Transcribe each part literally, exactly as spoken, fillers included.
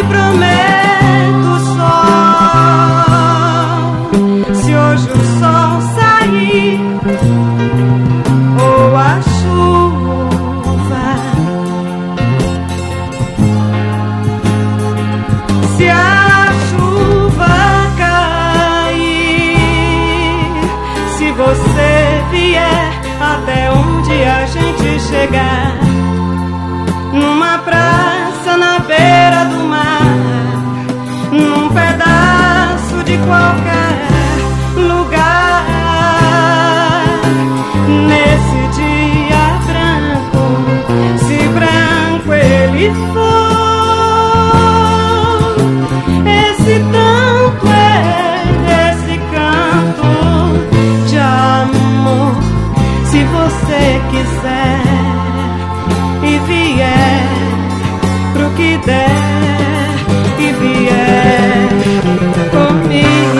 prometo só, se hoje o sol sair ou a chuva, se a chuva cair, se você vier até onde a gente chegar, numa praça na beira do mar, num pedaço de qualquer lugar, nesse dia branco, se branco ele for, esse tanto é esse canto de amor, se você quiser e vier pro que der e vier comigo.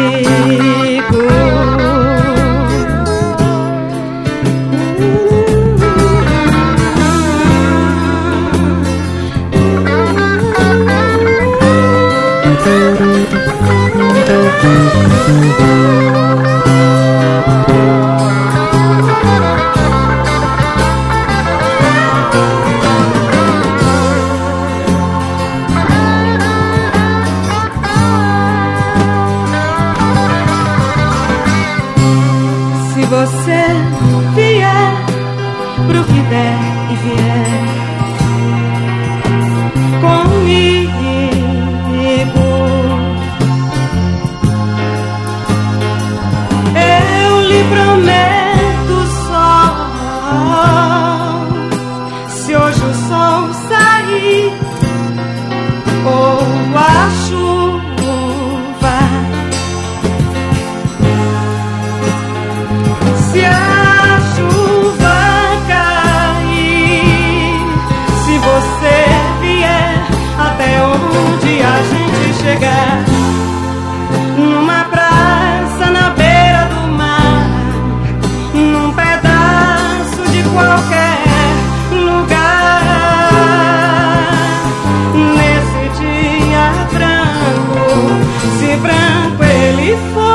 Se você vier pro que der e vier comigo, eu lhe prometo só, se hoje o sol sair ou a chuva, se a chuva cair, se você vier até onde a gente chegar, numa praça na beira do mar, num pedaço de qualquer lugar, nesse dia branco, se branco ele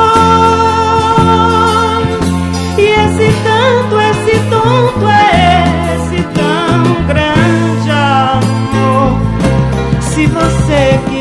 for, e esse tanto, esse tonto é esse tão grande amor, se você